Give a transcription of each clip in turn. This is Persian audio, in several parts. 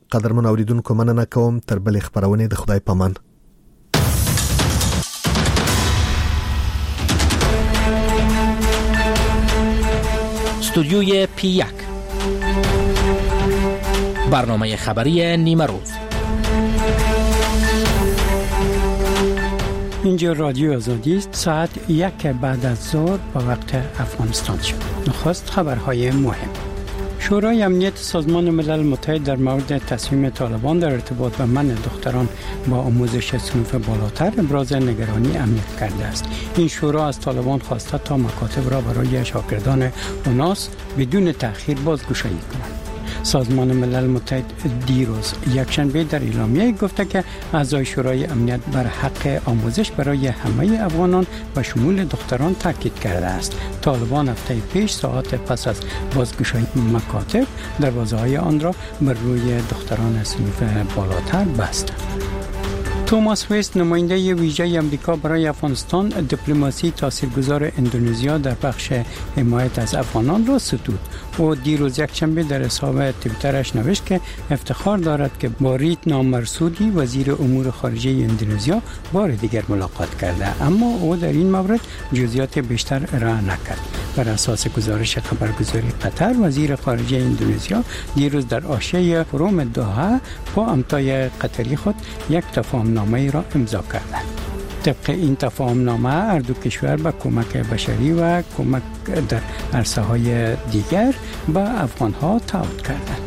قدرمن اوریدونکو مننه کوم تر بلې خبرونه د خدای پامان. استودیوی P1 برنامه خبری نیمه روز. اینجا رادیو آزادی است. ساعت 1 بعد از ظهر با وقت افغانستان شد. نخست خبرهای مهم. شورای امنیت سازمان ملل متحد در مورد تصمیم طالبان در ارتباط به منع دختران با آموزش صنوف بالاتر ابراز نگرانی امنیت کرده است. این شورا از طالبان خواسته تا مکاتب را برای شاگردان اوناس بدون تأخیر بازگشایی کنند. سازمان ملل متحد دیروز یکشنبه در اعلامیه گفته که اعضای شورای امنیت بر حق آموزش برای همه افغانان و شمول دختران تاکید کرده است. طالبان هفته پیش ساعت پس از بازگشایی مکاتب دروازه‌های آن را بر روی دختران صنف بالاتر بستند. توماس ویست نماینده ویژه آمریکا برای افغانستان دیپلماسی تاثیرگذار اندونزیا در بخش حمایت از افغانان را ستود. او دیروز یکشنبه در حساب توییترش نوشت که افتخار دارد که با ریت نامرسودی وزیر امور خارجه اندونزیا بار دیگر ملاقات کرده، اما او در این مورد جزئیات بیشتر ارائه نکرد. بر اساس گزارش خبرگزاری قطر، وزیر خارجه اندونزیا دیروز در حاشیه فروم دوحه با امتای قطری خود یک تفاهمنامه را امضا کردند. طبق این تفاهمنامه هر دو کشور به کمک بشری و کمک در عرصه‌های دیگر به افغان‌ها تعهد کردند.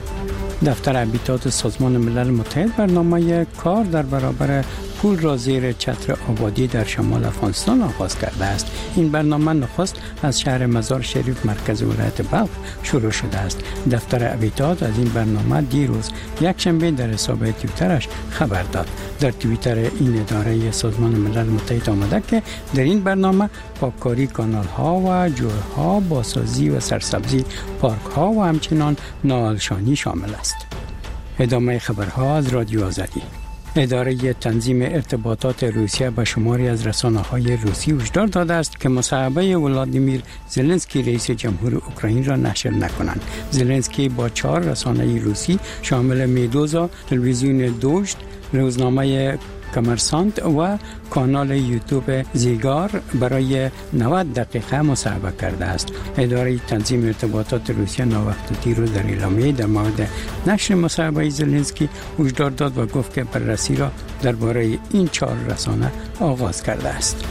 دفتر هابیتات سازمان ملل متحد برنامه کار در برابر پول را زیر چتر آبادی در شمال افغانستان آغاز کرده است. این برنامه نخست از شهر مزار شریف مرکز ولایت بلخ شروع شده است. دفتر هابیتات از این برنامه دیروز یکشنبه در حساب توییترش خبر داد. در توییتر این اداره سازمان ملل متحد آمده که در این برنامه پاککاری کانال‌ها و جوی‌ها، بازسازی و سرسبزی پارک‌ها و همچنین ناهلشانی شامل است. ادامه خبرها از رادیو آزادی. اداره تنظیم ارتباطات روسیه به شماری از رسانه‌های روسی هشدار داده است که مصاحبه ولادیمیر زلنسکی رئیس جمهور اوکراین را نشر نکنند. زلنسکی با 4 رسانه روسی شامل میدوزا، تلویزیون دوشت، روزنامه کامرسانت و کانال یوتیوب زیگار برای 90 دقیقه مصاحبه کرده است. اداره تنظیم ارتباطات روسیه ناوقتی رو در اعلامیه در مورد نشر مصاحبه زلنسکی هشدار داد و گفت که بررسی را درباره این 4 رسانه آغاز کرده است.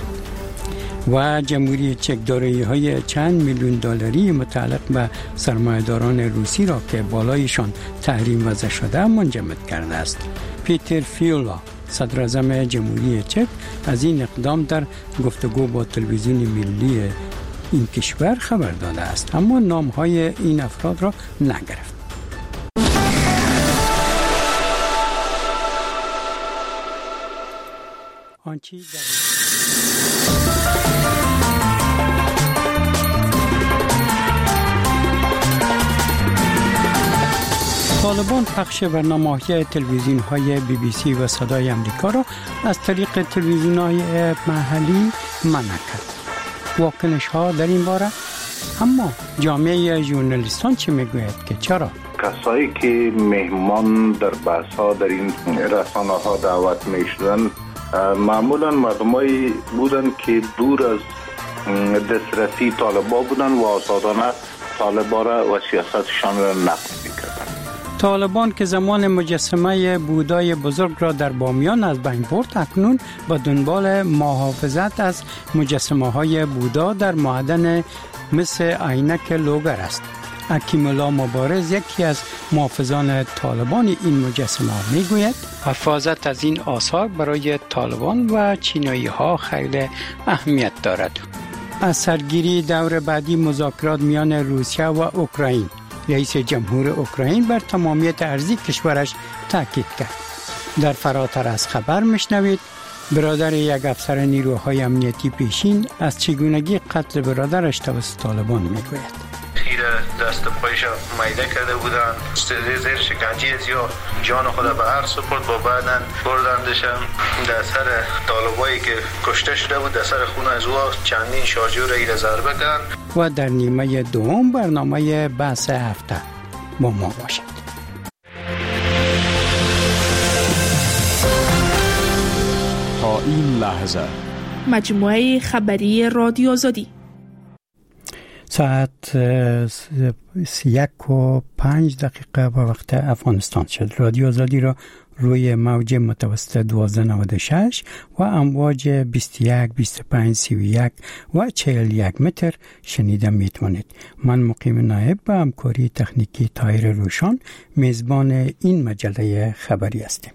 و جمهوری چک دارایی‌های چند میلیون دلاری متعلق به سرمایه‌داران روسی را که بالایشان تحریم وضع شده منجمد کرده است. پیتر فیولا صدراعظم جمهوری چک از این اقدام در گفتگو با تلویزیون ملی این کشور خبر داده است، اما نام‌های این افراد را نگرفت. طالبان پخش برنامه‌های تلویزیون‌های BBC و صدای آمریکا را از طریق تلویزیون‌های محلی منع کرد. واکنش‌ها در این باره، اما جامعه ژورنالیستان چه میگوید که چرا؟ کسایی که مهمان در بحث‌ها در این رسانه‌ها دعوت می‌شدند معمولاً مردمایی بودند که دور از دسترسی طالبان بودند و آزادانه طالبان و سیاستشان را نقد می‌کردند. طالبان که زمان مجسمه بودای بزرگ را در بامیان از بین برد، اکنون با دنبال محافظت از مجسمه‌های بودا در معدن مثل عینک لوگر است. حکیم‌الله مبارز یکی از محافظان طالبان این مجسمه میگوید حفاظت از این آثار برای طالبان و چینایی‌ها خیلی اهمیت دارد. از سرگیری دور بعدی مذاکرات میان روسیه و اوکراین، رئیس جمهور اوکراین بر تمامیت ارضی کشورش تاکید کرد. در فراتر از خبر میشنوید برادر یک افسر نیروهای امنیتی پیشین از چگونگی قتل برادرش توسط طالبان میگوید. خیره دست پایش میده کرده بودن، زیر شکنجه زیاد جان خود به هر سپرد با بعدن بردندشم در سر طالبایی که کشته شده بود، در سر خونه از او چندین شارژور ایره ضربه کردن. و در نیمه دوم برنامه بحث هفته با ما باشید. این لحظه. مجموعه خبری رادیو آزادی. ساعت 1:05 به وقت افغانستان شد. رادیو آزادی را روی موج متوسط 1296 و امواج 21 25 31 و 41 متر شنیده میتونید. من مقیم نایب به همکاری تکنیکی طاهر روشان میزبان این مجله خبری هستیم.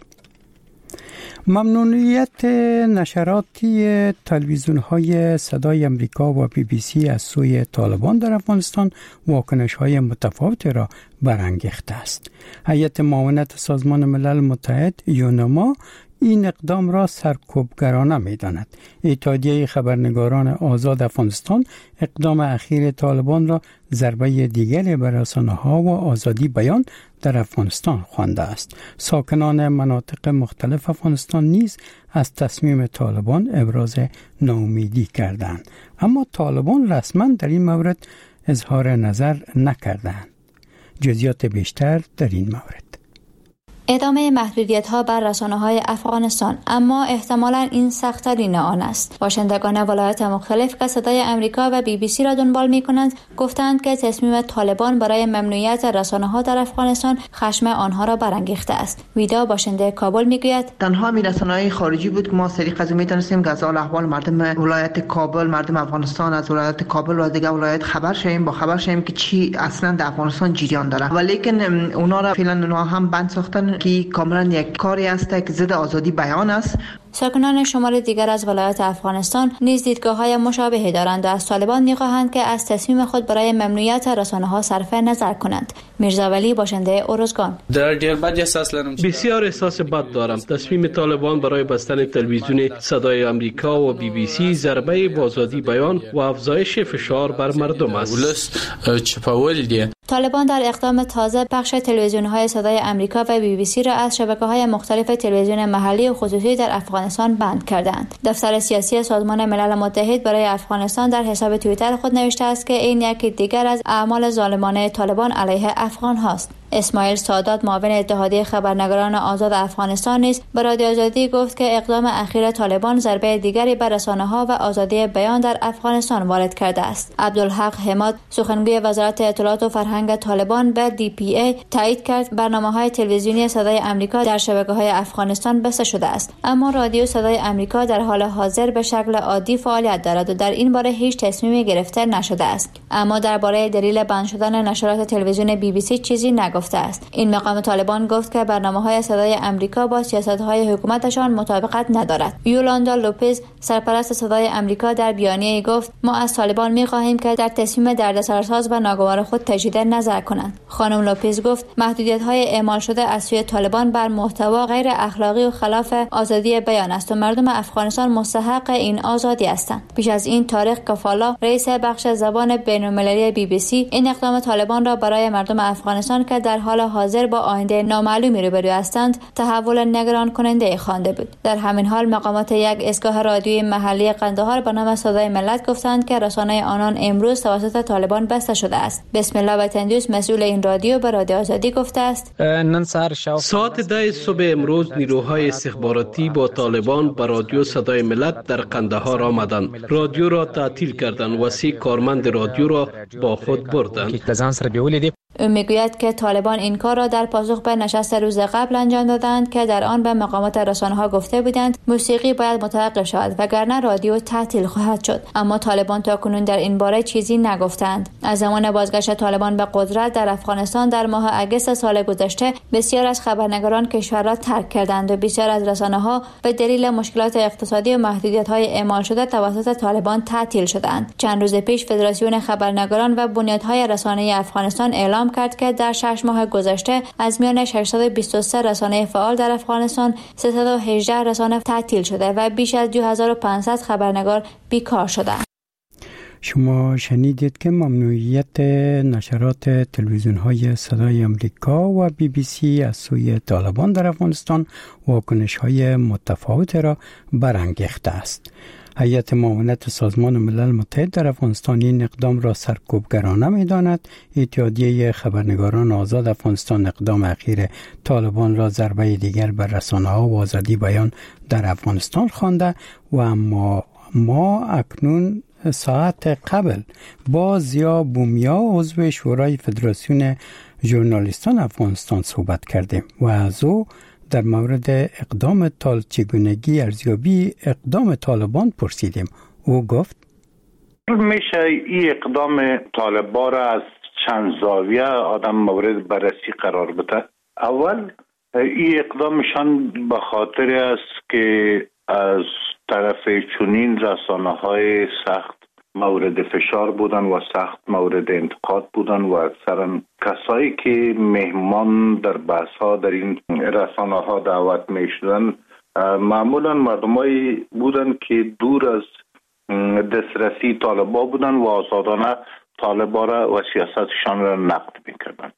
ممنوعیت نشراتی تلویزیون‌های صدای امریکا و BBC از سوی طالبان در افغانستان واکنش‌های متفاوتی را برانگیخته است. هیئت معاونت سازمان ملل متحد یونما این اقدام را سرکوبگرانه می‌داند. اتحادیه خبرنگاران آزاد افغانستان اقدام اخیر طالبان را ضربه دیگری بر رسانه‌ها و آزادی بیان در افغانستان خوانده است. ساکنان مناطق مختلف افغانستان نیز از تصمیم طالبان ابراز ناامیدی کردند، اما طالبان رسما در این مورد اظهار نظر نکردند. جزئیات بیشتر در این مورد. ادامه محدودیت‌ها بر رسانه‌های افغانستان، اما احتمالاً این سخت‌ترین آن است. باشندگان ولایات مختلف که صدای امریکا و BBC را دنبال می‌کنند گفتند که تصمیم طالبان برای ممنوعیت رسانه‌ها در افغانستان خشم آنها را برانگیخته است. ویدا باشنده کابل می‌گوید تنها رسانه‌های خارجی بود که ما طریق از می‌دانستیم که از احوال مردم ولایت کابل، مردم افغانستان از ولایت کابل و دیگر ولایت خبر شیم که چی اصلاً در افغانستان جریان داره. ولیکن اونا را فعلا اونها هم بند ساختن که کاملا یک کاری است که ضد آزادی بیان است. ساکنان شمال دیگر از ولایات افغانستان نیز دیدگاه‌های مشابهی دارند و از طالبان می‌خواهند که از تصمیم خود برای ممنوعیت رسانه‌ها صرف نظر کنند. میرزا ولی باشنده اورزگان: بسیار احساس بد دارم. تصمیم طالبان برای بستن تلویزیون صدای امریکا و BBC ضربه به آزادی بیان و افزایش فشار بر مردم است. طالبان در اقدام تازه بخش تلویزیون‌های صدای امریکا و BBC را از شبکه‌های مختلف تلویزیون محلی و خصوصی در افغانستان بند کردند. دفتر سیاسی سازمان ملل متحد برای افغانستان در حساب توییتر خود نوشته است که این یکی دیگر از اعمال ظالمانه طالبان علیه افغان هاست. اسماعیل سادات معاون اتحادیه خبرنگاران آزاد افغانستان نیز به رادیو آزادی گفت که اقدام اخیر طالبان ضربه دیگری بر رسانه‌ها و آزادی بیان در افغانستان وارد کرده است. عبدالحق حماد سخنگوی وزارت اطلاعات و فرهنگ طالبان به DPA تایید کرد برنامه‌های تلویزیونی صدای امریکا در شبکه‌های افغانستان بسته شده است، اما رادیو صدای امریکا در حال حاضر به شکل عادی فعالیت دارد و در این باره هیچ تصمیمی گرفته نشده است. اما درباره دلیل بند شدن نشرات تلویزیون BBC چیزی نگفته است. این مقام طالبان گفت که برنامه‌های صدای امریکا با سیاست‌های حکومتشان مطابقت ندارد. یولاندا لوپز سرپرست صدای امریکا در بیانیه‌ای گفت: ما از طالبان می‌خواهیم که در تصمیم دردسرساز و ناگوار خود تجدید نظر کنند. خانم لوپز گفت محدودیت‌های اعمال شده از سوی طالبان بر محتوا غیر اخلاقی و خلاف آزادی بیان است و مردم افغانستان مستحق این آزادی هستند. پیش از این طارق کفالا رئیس بخش زبان بین‌المللی BBC این اقدام طالبان را برای مردم افغانستان که در حال حاضر با آینده نامعلومی روبرو هستند تحول نگران کننده خوانده بود. در همین حال مقامات یک ایستگاه رادیویی محلی قندهار به نام صدای ملت گفتند که رسانه آنان امروز توسط طالبان بسته شده است. بسم الله وطندوس مسئول این رادیو به رادیو آزادی گفته است: ساعت 10 صبح امروز نیروهای استخباراتی با طالبان به رادیو صدای ملت در قندهار آمدند. رادیو را تعطیل کردند و 3 کارمند رادیو را با خود بردند. او میگوید که طالبان این کار را در پاسخ به نشست روز قبل انجام دادند که در آن به مقامات رسانه‌ها گفته بودند موسیقی باید متوقف شود وگرنه رادیو تعطیل خواهد شد. اما طالبان تاکنون در این باره چیزی نگفتند. از زمان بازگشت طالبان به قدرت در افغانستان در ماه اگست سال گذشته بسیار از خبرنگاران کشور را ترک کردند و بسیار از رسانه‌ها به دلیل مشکلات اقتصادی و محدودیت‌های اعمال شده توسط طالبان تعطیل شدند. چند روز پیش فدراسیون خبرنگاران و بنیادهای رسانه‌ای افغانستان اعلام کرد که در 6 ماه گذشته از میان 623 رسانه فعال در افغانستان 318 رسانه تعطیل شده و بیش از 2500 خبرنگار بیکار شدند. شما شنیدید که ممنوعیت نشرات تلویزیون‌های صدای امریکا و BBC از سوی طالبان در افغانستان واکنش‌های متفاوت را برانگیخته است. هیئت معاونت سازمان ملل متحد در افغانستان این اقدام را سرکوبگرانه می‌داند. اتحادیه خبرنگاران آزاد افغانستان اقدام اخیر طالبان را ضربه دیگر بر رسانه‌ها و آزادی بیان در افغانستان خوانده و اما ما اکنون ساعت قبل با ضیا بومیا عضو شورای فدراسیون ژورنالیستان افغانستان صحبت کردیم و از او در مورد اقدام چگونگی ارزیابی اقدام طالبان پرسیدیم. او گفت میشه این اقدام طالبان را از چند زاویه آدم مورد بررسی قرار بده. اول این اقدامشان به خاطر است که از طرف چنین رسانه‌های سخت مورد فشار بودن و سخت مورد انتقاد بودن و اکثرا کسایی که مهمان در بحث‌ها در این رسانه‌ها دعوت می‌شدن معمولا مردمایی بودن که دور از دسترسی طالبا بودن و آزادانه طالبا را و سیاستشان را نقد می‌کردند.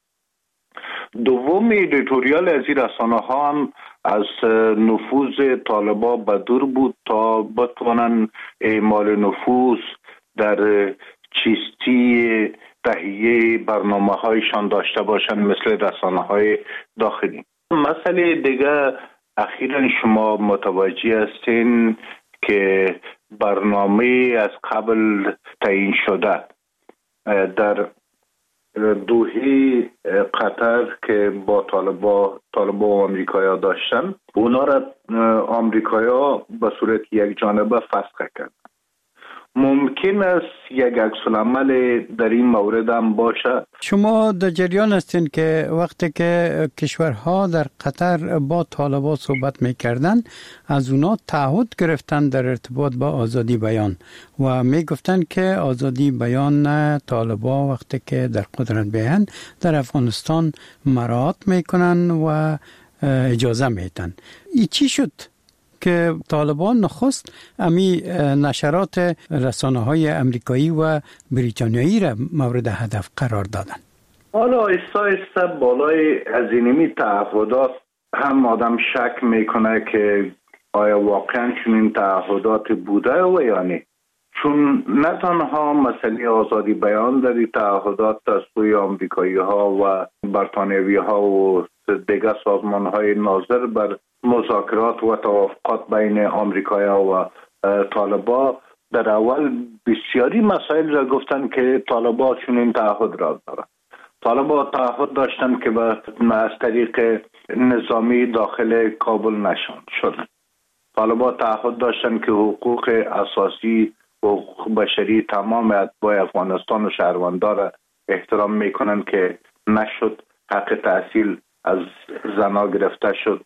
دوم ایدیتوریال از این رسانه‌ها هم از نفوذ طالبا بدور بود تا بتوانند اعمال نفوذ در چیستی تهیه برنامه‌هایشان داشته باشند مثل رسانه‌های داخلی. مسئله دیگه اخیراً شما متوجه هستین که برنامه از قبل تعیین شده در دوحه قطر که با طالبا و آمریکایا داشتن، اونا را آمریکایا به صورت یک جانبه فسخ کرد. ممکن است یک عکس‌العمل در این مورد هم باشه. شما در جریان هستین که وقتی که کشورها در قطر با طالبان صحبت میکردن از اونا تعهد گرفتن در ارتباط با آزادی بیان و میگفتن که آزادی بیان طالبان وقتی که در قدرت بیان در افغانستان مراعات میکنن و اجازه میدن. این چی شد که طالبان نخست امی نشرات رسانه‌های امریکایی و بریتانیایی را مورد هدف قرار دادن؟ حالا ایستا بالای از اینمی تعهدات هم آدم شک میکنه که آیا واقعا چنین تعهدات بوده و یا نه. چون نه تنها مسئله آزادی بیان در این تعهدات از سوی آمریکایی ها و بریتانیایی ها و دیگر سازمان های ناظر بر مذاکرات و توافقات بین آمریکایا و طالبا در اول بسیاری مسائل را گفتن که طالبا چنین تعهد را دارند. طالبا تعهد داشتند که از طریق نظامی داخل کابل نشان شدند. طالبا تعهد داشتند که حقوق اساسی و حقوق بشری تمام اتباع افغانستان و شهروندان را احترام میکنند که نشد، حق تحصیل از زنا گرفته شد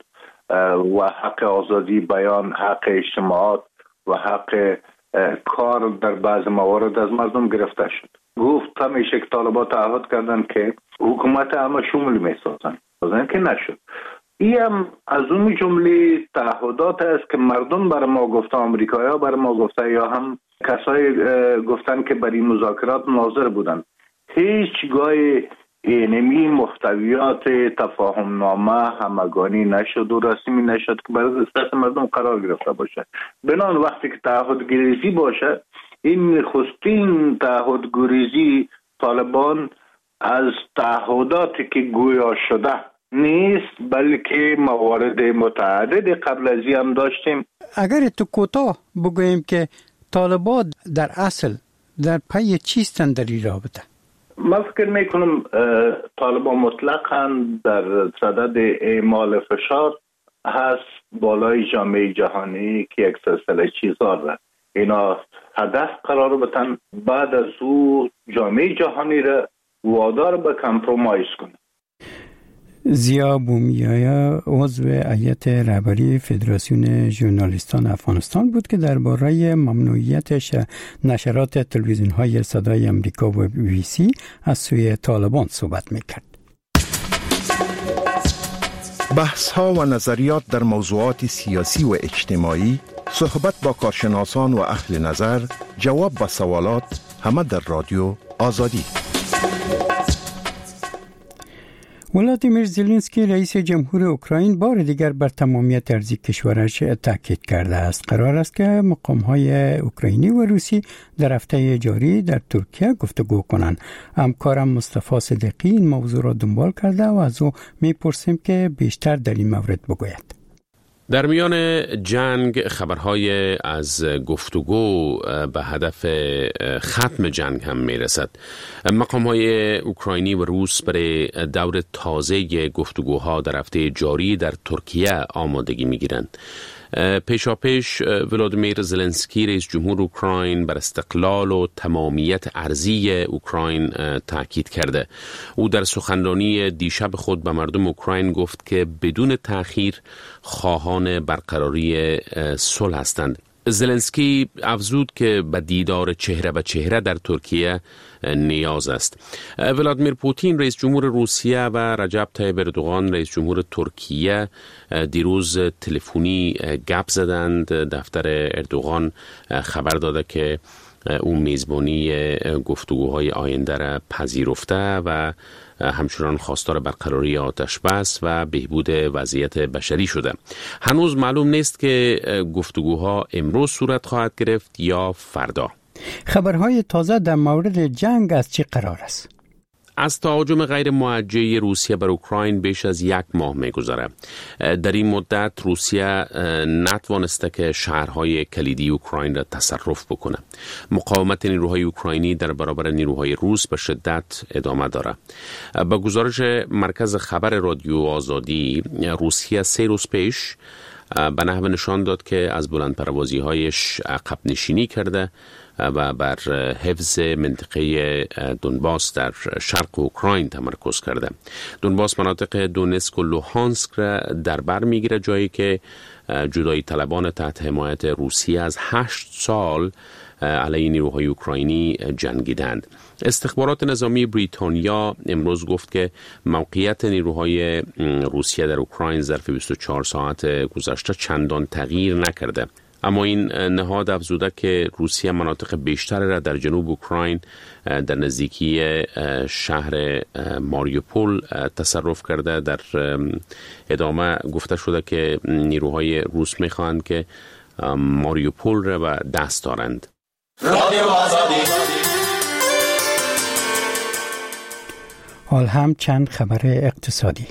و حق آزادی بیان، حق اجتماعات و حق کار در بعض موارد از مردم گرفته شد. گفت همیشه که طالبان تعهد کردن که حکومت همه شمول میسازن که نشد. این هم از اون جمله تعهدات است که مردم بر ما گفته، آمریکایی‌ها بر ما گفته یا هم کسایی گفتن که برای مذاکرات ناظر بودن. هیچگاه اینمی محتویات تفاهم نامه همگانی نشد و رسمی نشد که برای دست مردم قرار گرفته باشه. بنان وقتی که تعهد گریزی باشه، این نخستین تعهد گریزی طالبان از تعهداتی که گویا شده نیست، بلکه موارد متعدد قبل از این هم داشتیم. اگر تو کوتاه بگوییم که طالبان در اصل در پی چیستن در این رابطه؟ من فکر میکنم طالبان مطلقاً در صدد اعمال فشار هست بالای جامعه جهانی که یک سلسله چیزا را اینا هدف قرار بدن، بعد از او جامعه جهانی را وادار به کامپرومایز کنه. ضیا بومیا عضو هیئت رهبری فدراسیون ژورنالیستان افغانستان بود که درباره ممنوعیت نشرات تلویزیون‌های صدای آمریکا و BBC از سوی طالبان صحبت می‌کرد. بحث‌ها و نظریات در موضوعات سیاسی و اجتماعی، صحبت با کارشناسان و اهل نظر، جواب به سوالات، همه در رادیو آزادی. ولادیمیر زلنسکی رئیس جمهور اوکراین بار دیگر بر تمامیت ارضی کشورش تاکید کرده است. قرار است که مقام‌های اوکراینی و روسی در هفته جاری در ترکیه گفتگو کنند. همکارم مصطفی صدیقی این موضوع را دنبال کرده و از او می‌پرسیم که بیشتر در این مورد بگوید. در میان جنگ خبرهای از گفتگو به هدف ختم جنگ هم میرسد. مقام‌های اوکراینی و روس برای دور تازه گفتگوها در هفته جاری در ترکیه آمادگی میگیرند. پیشاپیش ولادیمیر زلنسکی رئیس جمهور اوکراین بر استقلال و تمامیت ارضی اوکراین تاکید کرده. او در سخنرانی دیشب خود به مردم اوکراین گفت که بدون تأخیر خواهان برقراری صلح هستند. زلنسکی افزود که به دیدار چهره به چهره در ترکیه نیاز است. ولادیمیر پوتین رئیس جمهور روسیه و رجب طیب اردوغان رئیس جمهور ترکیه دیروز تلفنی گپ زدند. دفتر اردوغان خبر داده که او میزبانی گفتگوهای آینده را پذیرفته و همچنان خواستار برقراری آتش بس و بهبود وضعیت بشری شده. هنوز معلوم نیست که گفتگوها امروز صورت خواهد گرفت یا فردا. خبرهای تازه در مورد جنگ از چه قرار است؟ از تهاجم غیر موجه روسیه بر اوکراین بیش از 1 ماه می‌گذرد. در این مدت روسیه نتوانسته که شهرهای کلیدی اوکراین را تصرف بکنه. مقاومت نیروهای اوکراینی در برابر نیروهای روس به شدت ادامه دارد. با گزارش مرکز خبر رادیو آزادی، روسیه 3 روز پیش به نحو نشان داد که از بلندپروازی‌هایش عقب نشینی کرده و بر حفظ منطقه دونباس در شرق اوکراین تمرکز کرده. دونباس مناطق دونسک و لوهانسک را در بر میگیره، جایی که جدایی طلبان تحت حمایت روسیه از 8 سال علیه نیروهای اوکراینی جنگیدند. استخبارات نظامی بریتانیا امروز گفت که موقعیت نیروهای روسیه در اوکراین ظرف 24 ساعت گذشته چندان تغییر نکرده. اما این نهاد افزوده که روسیه مناطق بیشتر را در جنوب اوکراین در نزدیکی شهر ماریوپول تصرف کرده. در ادامه گفته شده که نیروهای روس می‌خواهند که ماریوپول را به دست دارند. حال هم چند خبر اقتصادی.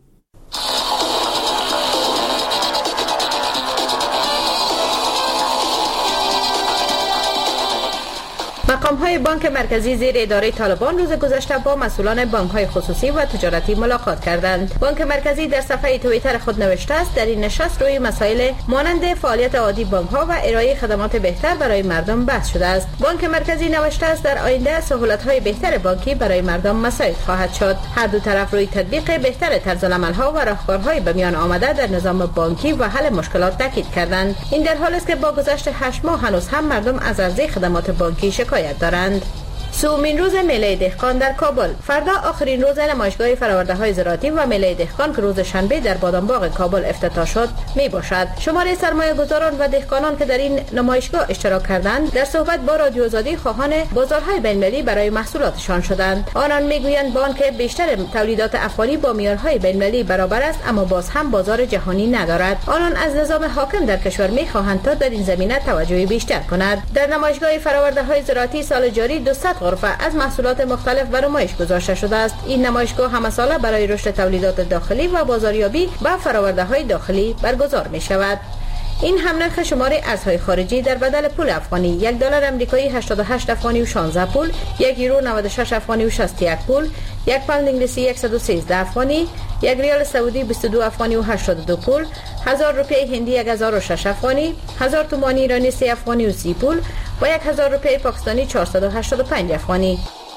مقام‌های بانک مرکزی زیر اداره طالبان روز گذشته با مسئولان بانک‌های خصوصی و تجارتی ملاقات کردند. بانک مرکزی در صفحه توییتر خود نوشته است در این نشست روی مسائل مانند فعالیت عادی بانک‌ها و ارائه خدمات بهتر برای مردم بحث شده است. بانک مرکزی نوشته است در آینده سهولت‌های بهتر بانکی برای مردم مساعد خواهد شد. هر دو طرف روی تطبیق بهتر طرزالعمل‌ها و راهکارهای به میان آمده در نظام بانکی و حل مشکلات تاکید کردند. این در حالی است که با گذشت 8 ماه هنوز هم مردم از عرضه خدمات بانکی شکایت دارند. سومین روز میله دهقان در کابل. فردا آخرین روز نمایشگاه فرآورده‌های زراعتی و میله دهقان که روز شنبه در بادامباغ کابل افتتاح شد می باشد. شمار سرمایه‌گذاران و دهقانان که در این نمایشگاه اشتراک کردند در صحبت با رادیو آزادی خواهان بازارهای بین‌المللی برای محصولاتشان شدند. آنان میگویند بانک بیشتر تولیدات افغانی با معیارهای بین‌المللی برابر است، اما باز هم بازار جهانی ندارد. آنان از نظام حاکم در کشور می‌خواهند تا در این زمینه توجه بیشتر کند. در نمایشگاه فرآورده‌های زراعتی سال جاری 200 غرفه از محصولات مختلف به نمایش گذاشته شده است. این نمایشگاه همساله برای رشد تولیدات داخلی و بازاریابی به فرآورده‌های داخلی برگزار می شود. این هم نرخ شمار ارزهای خارجی در بدل پول افغانی: 1 دلار آمریکایی 88 افغانی و 16 پول، 1 یورو 96 افغانی و 61 پول، 1 پوند انگلیسی 113 افغانی، 1 ریال سعودی 22 افغانی و 82 پول، 1000 روپیه هندی 1006 افغانی، 1000 تومان ایرانی 3 افغانی و 30 پول و 1000 روپیه پاکستانی 485 افغانی.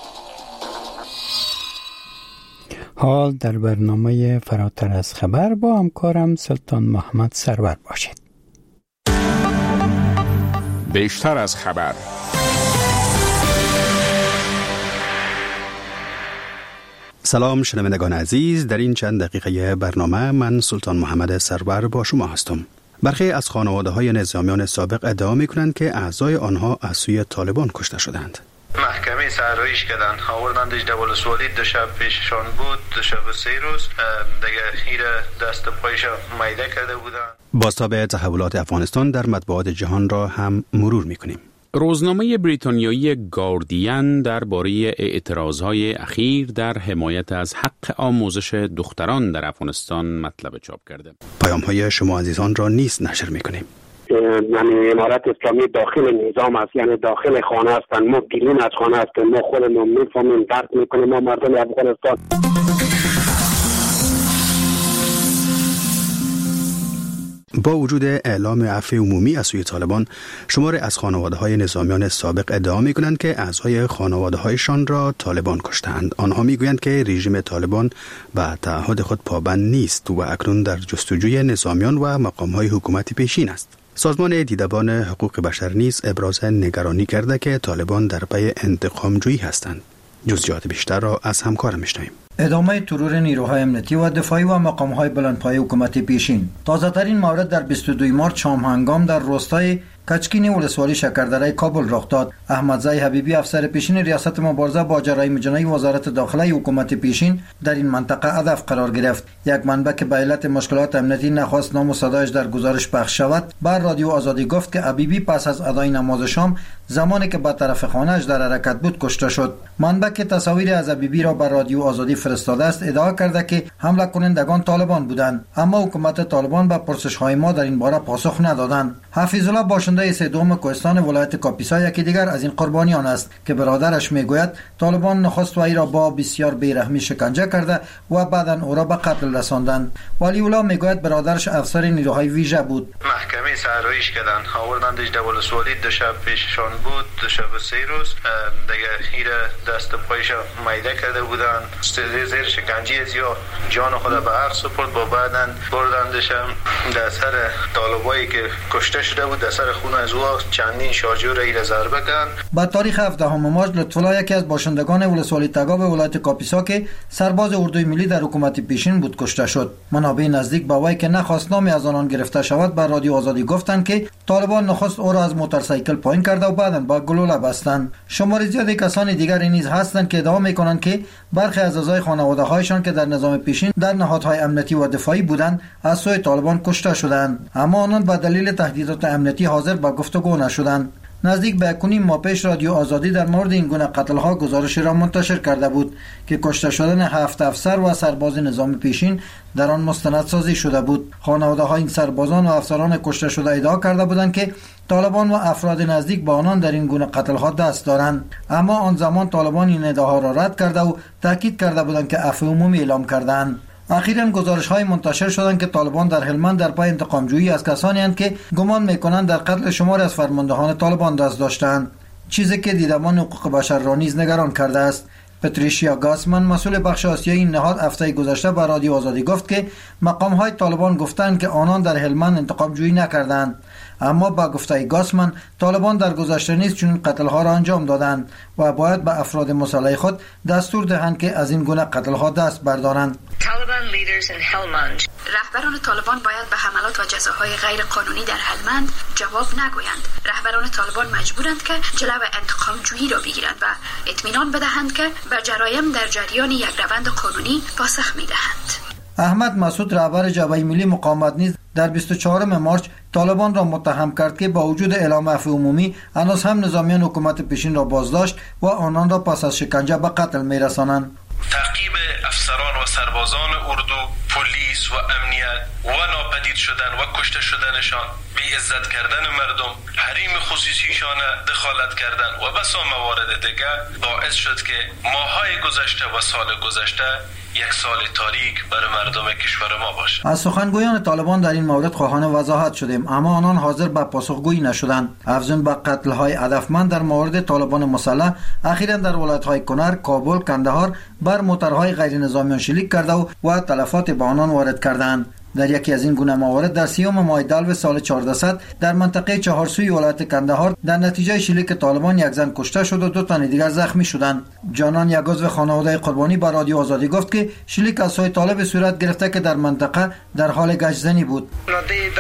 حال در برنامه فراتر از خبر با همکارم سلطان محمد سرور باشید. بیشتر از خبر. سلام شنوندگان عزیز، در این چند دقیقه برنامه من سلطان محمد سرور با شما هستم. برخی از خانواده‌های نظامیان سابق ادعا می‌کنند که اعضای آنها از سوی طالبان کشته شدند. محکمه سرایش کردن آوردندش در ولسوالی 2 شب پیششان بود 2 شب و 3 روز دیگه ایره دست پایش میده کرده بودن. بازتاب تحولات افغانستان در مطبوعات جهان را هم مرور میکنیم. روزنامه بریتانیایی گاردین درباره اعتراضهای اخیر در حمایت از حق آموزش دختران در افغانستان مطلب چاپ کرده. پیام‌های شما عزیزان را نیز نشر میکنیم. یعنی امارت اسلامی داخل نظام است، یعنی داخل خانه هستند، ما بیرون از خانه هستیم، ما خودمون میفهمیم، درک میکنیم، ما مردم افغانستان. با وجود اعلام عفو عمومی از سوی طالبان، شماری از خانواده‌های نظامیان سابق ادعا می‌کنند که اعضای خانواده‌هایشان را طالبان کشتند. آنها می‌گویند که رژیم طالبان به تعهد خود پابند نیست و اکنون در جستجوی نظامیان و مقام‌های حکومتی پیشین است. سازمان دیدبان حقوق بشر نیز ابراز نگرانی کرده که طالبان در پی انتقام‌جویی هستند. جزئیات بیشتر را از همکارم می‌شنویم. ادامه ترور نیروهای امنیتی و دفاعی و مقام‌های بلندپایه حکومت پیشین. تازه‌ترین مورد در 22 مارس شام هنگام در روستای کچکین ولسوالی شکردره کابل رخ داد. احمدزای حبیبی افسر پیشین ریاست مبارزه با جرایم جنایی وزارت داخله حکومت پیشین در این منطقه هدف قرار گرفت. یک منبع که به علت مشکلات امنیتی نخواست نام و صدایش در گزارش پخش شود، بر رادیو آزادی گفت که حبیبی پس از ادای نماز شام زمانی که به طرف خانه‌اش در حرکت بود کشته شد. منبع که تصاویر از حبیبی را بر رادیو آزادی فرستاده است ادعا کرده که حمله کنندگان طالبان بودند، اما حکومت طالبان به پرسش‌های ما در این باره پاسخ ندادند. حفیظ الله باشنده سیدوم کوهستان ولایت کاپیسا یکی دیگر از این قربانیان است که برادرش میگوید طالبان نخست وی را با بسیار بیرحمی شکنجه کرده و بعداً او را به قتل رساندند. ولی الله میگوید برادرش افسر نیروهای ویژه بود. محکمه سرایش کردن آوردندش در ولسوالی 2 شب پیششان بود 2 شب و 3 روز دیگه ایره دست پایش میده کرده بودن زیر شکنجه زیاد جان خود به هر سپرد با بعدن بردندش در سر طالبایی که کشته شده بود در سر خونه از او چندین شارژور ایره ضربه کردن. با تاریخ 17 مارس لطف‌الله یکی از باشندگان ولسوالی تگاب ولایت کاپیسا که سرباز اردوی ملی در حکومت پیشین بود کشته شد. منابع نزدیک به وی که نخواست نامی از آنان گرفته شود بر رادیو آزادی گفتند که طالبان نخست او را از موتورسایکل پایین کرده و بعداً با گلوله بستند. شمار زیادی کسان دیگری نیز هستند که ادعا می‌کنند که برخی از اعضای خانواده‌هایشان که در نظام پیشین در نهادهای امنیتی و دفاعی بودند از سوی طالبان کشته شدند، اما آنان به دلیل تهدیدات امنیتی حاضر به گفتگو نشدند. نزدیک به 1.5 ماه پیش رادیو آزادی در مورد این گونه قتل‌ها گزارشی را منتشر کرده بود که کشته شدن 7 افسر و سرباز نظام پیشین در آن مستندسازی شده بود. خانواده‌های این سربازان و افسران کشته شده ادعا کرده بودند که طالبان و افراد نزدیک به آنان در این گونه قتل‌ها دست دارند، اما آن زمان طالبان این ادعاها را رد کرده و تاکید کرده بودند که عفو عمومی اعلام کردند. اخیراً گزارش‌های منتشر شدند که طالبان در هلمند در پی انتقام‌جویی از کسانی هستند که گمان می‌کنند در قتل شماری از فرماندهان طالبان دست داشتند، چیزی که دیدبان حقوق بشر را نیز نگران کرده است. پتریشیا گاسمن مسئول بخش آسیایی این نهاد هفته گذشته به رادیو آزادی گفت که مقام‌های طالبان گفتند که آنان در هلمند انتقام‌جویی نکردند، اما با گفته گاسمن طالبان در گذشته نیز چنین قتل‌ها را انجام دادند و باید به افراد مسلح خود دستور دهند که از این گونه قتل‌ها دست بردارند. رهبران طالبان باید به حملات و جزاهای غیر قانونی در هلمند جواب نگویند. رهبران طالبان مجبورند که جلو انتقام جویی را بگیرند و اطمینان بدهند که به جرایم در جریان یک روند قانونی پاسخ می‌دهند. احمد مسعود رهبر جبهه ملی مقاومت نیز در 24 مارس طالبان را متهم کرد که با وجود اعلام عفو عمومی هنوز هم نظامیان حکومت پیشین را بازداشت و آنان را پس از شکنجه به قتل می‌رسانند. تعقیب افسران و سربازان اردو، پلیس و امنیت و ناپدید شدن و کشته شدنشان، بی عزت کردن مردم، حریم خصوصیشان دخالت کردن و بسا موارد دیگر باعث شد که ماهای گذشته و سال گذشته یک سال تاریک برای مردم کشور ما باشد. از سخنگویان طالبان در این مورد خواهان وضاحت شدیم، اما آنان حاضر به پاسخگویی نشدند. افزون به قتل‌های هدفمند در مورد طالبان مسلح، اخیراً در ولایت‌های کنر، کابل، کندهار بر موترهای غیر نظامیان شلیک کرده و تلفات به آنان وارد کردند. در یکی از این گونه موارد در 30 ماه دلو سال 1400 در منطقه چهارسوی ولایت کندهار در نتیجه شلیک طالبان یک زن کشته شد و 2 تن دیگر زخمی شدند. جانان یک عضو خانواده قربانی به رادیو آزادی گفت که شلیک از سوی طالب صورت گرفته که در منطقه در حال گشتزنی بود.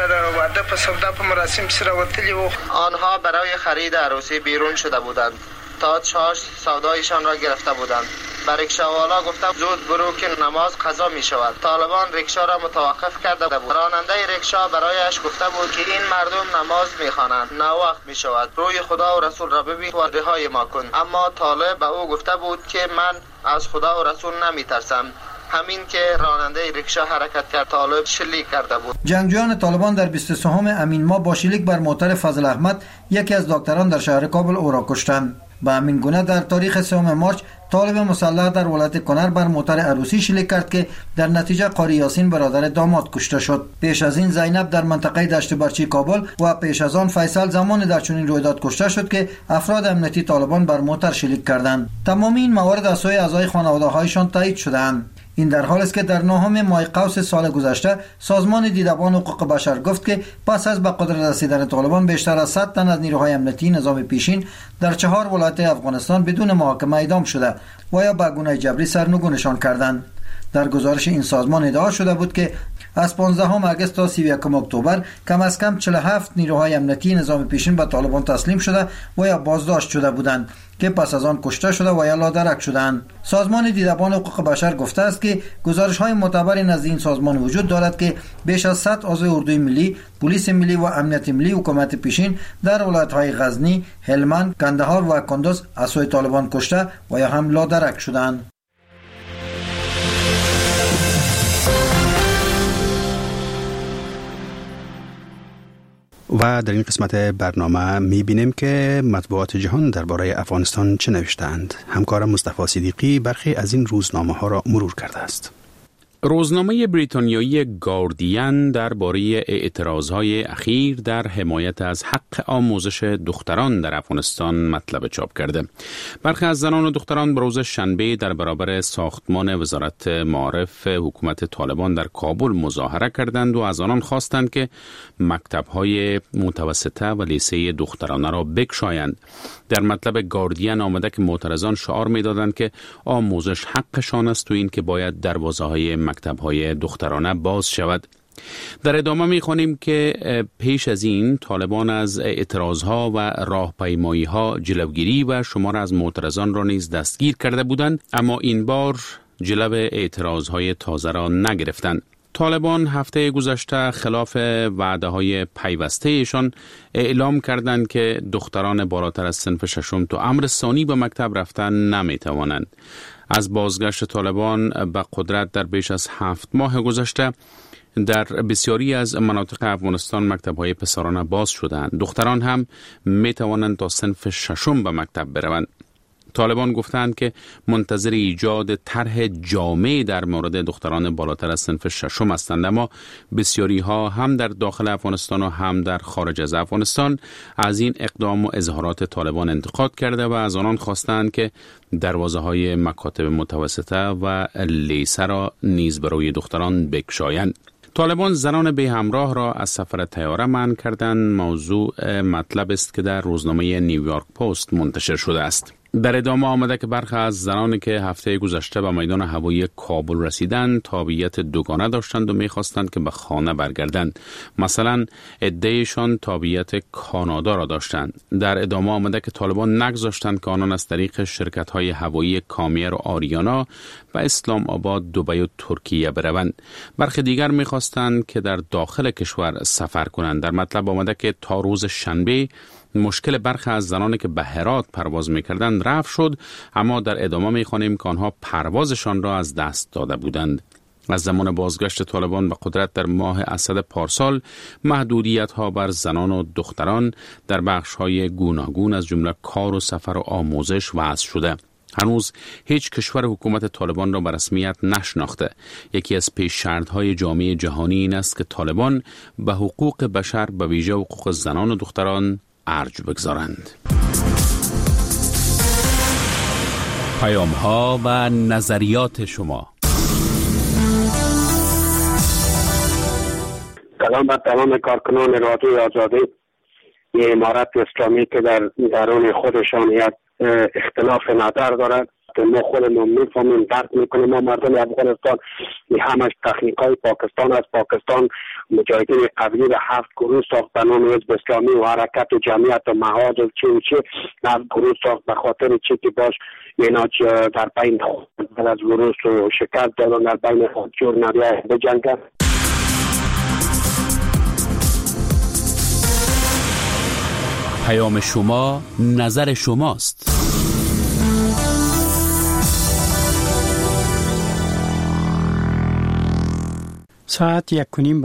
آنها برای خرید عروسی بیرون شده بودند. تا چاش سودایشان را گرفته بودند. به رکشاوالا گفته زود برو که نماز قضا می شود. طالبان رکشا را متوقف کرده بود. راننده رکشا برایش گفته بود که این مردم نماز می خوانند، نه وقت می شود، روی خدا و رسول را ببین و رهای ما کن. اما طالب به او گفته بود که من از خدا و رسول نمی ترسم. همین که راننده رکشا حرکت کرد، طالب شلیک کرده بود. جنگجویان طالبان در 23 امین ماه با شلیک بر موتر فضل احمد یکی از دکتران در شهر کابل او را کشتند. به همین گونه در تاریخ 3 مارچ طالب مسلح در ولایت کنر بر موتر عروسی شلیک کرد که در نتیجه قاری یاسین برادر داماد کشته شد. پیش از این زینب در منطقه دشت برچی کابل و پیش از آن فیصل زمان در چنین رویداد کشته شد که افراد امنیتی طالبان بر موتر شلیک کردند. تمام این موارد از سوی اعضای خانواده‌هایشان تایید شدند. این در حالی است که در 9 ماه قوس سال گذشته سازمان دیدبان حقوق بشر گفت که پس از به قدرت رسیدن طالبان بیشتر از 100 تن از نیروهای امنیتی نظام پیشین در 4 ولایت افغانستان بدون محاکمه اعدام شده و یا به گونه جبری سرنگونشان کردند. در گزارش این سازمان ادعا شده بود که از 15 آگوست تا 31 اکتبر کم از کم 47 نیروهای امنیتی نظام پیشین به طالبان تسلیم شده و یا بازداشت شده بودند که پس از آن کشته شده و یا لادرک شدند. سازمان دیدبان حقوق بشر گفته است که گزارش‌های معتبر نزد این سازمان وجود دارد که بیش از 100 عضو اردوی ملی، پلیس ملی و امنیت ملی حکومت پیشین در ولایت‌های غزنی، هلمند، کندهار و کندوز از سوی طالبان کشته و یا هم لادرک شدند. و در این قسمت برنامه می‌بینیم که مطبوعات جهان درباره افغانستان چه نوشتند. همکارم مصطفی صدیقی برخی از این روزنامه‌ها را مرور کرده است. روزنامه بریتانیایی گاردین درباره اعتراضهای اخیر در حمایت از حق آموزش دختران در افغانستان مطلب چاپ کرده. برخی از زنان و دختران به روز شنبه در برابر ساختمان وزارت معارف حکومت طالبان در کابل مظاهره کردند و از آنان خواستند که مکتب‌های متوسطه و لیسه دخترانه را بگشایند. در مطلب گاردین آمده که معترضان شعار می‌دادند که آموزش حقشان است و این که باید دروازه‌های مکتب‌های دخترانه باز شود. در ادامه می‌خوانیم که پیش از این طالبان از اعتراضها و راهپیمایی‌ها جلوگیری و شمار از معترضان را نیز دستگیر کرده بودند، اما این بار جلو اعتراضهای تازه را نگرفتند. طالبان هفته گذشته خلاف وعده‌های پیوسته‌شان اعلام کردند که دختران بالاتر از صنف ششم تا امر ثانی به مکتب رفتن نمی‌توانند. از بازگشت طالبان به قدرت در بیش از 7 ماه گذشته در بسیاری از مناطق افغانستان مکتب‌های پسرانه باز شدند. دختران هم می‌توانند تا صنف ششم به مکتب بروند. طالبان گفتند که منتظر ایجاد طرح جامع در مورد دختران بالاتر از صنف ششم هستند، اما بسیاری ها هم در داخل افغانستان و هم در خارج از افغانستان از این اقدام و اظهارات طالبان انتقاد کرده و از آنان خواستند که دروازه های مکاتب متوسطه و لیسه را نیز برای دختران بگشایند. طالبان زنان به همراه را از سفر طیاره منع کردند. موضوع مطلب است که در روزنامه نیویورک پست منتشر شده است. در ادامه آمده که برخی از زنانی که هفته گذشته به میدان هوایی کابل رسیدند تابعیت دوگانه داشتند و می‌خواستند که به خانه برگردند. مثلا عده‌شان تابعیت کانادا را داشتند. در ادامه آمده که طالبان نگذاشتند که آنان از طریق شرکت‌های هوایی کامیر و آریانا به اسلام آباد، دبی و ترکیه بروند. برخی دیگر می‌خواستند که در داخل کشور سفر کنند. در مطلب آمده که تا روز شنبه مشکل برخی از زنانی که به هرات پرواز می‌کردند رفع شد، اما در ادامه می‌خوانیم که آنها پروازشان را از دست داده بودند. از زمان بازگشت طالبان به قدرت در ماه اسد پارسال محدودیت‌ها بر زنان و دختران در بخش‌های گوناگون از جمله کار و سفر و آموزش وضع شده. هنوز هیچ کشور حکومت طالبان را به رسمیت نشناخته. یکی از پیش شرط‌های جامعه جهانی این است که طالبان به حقوق بشر به ویژه حقوق زنان و دختران ارج بگذارند. پیام‌ها و نظریات شما. سلام بر تمام کارکنان رادیوی آزادی. یه امارت اسلامی که در درون خودشان یک اختلاف نظر دارد. که ما خودمون میفهمیم، درک میکنیم. ما مردم افغانستان همش تخنیکای پاکستان است. پاکستان مجاهدین قبلی را 7 گروه ساخت به نام حزب اسلامی و حرکت و جمعیت و محاذ و چه 7 گروه ساخت به خاطر چی که باش اینا در بین خود از وروس و شکست دادن، در بین خود جور نبیه بجنگن. پیام شما، نظر شماست. ساعت 1:15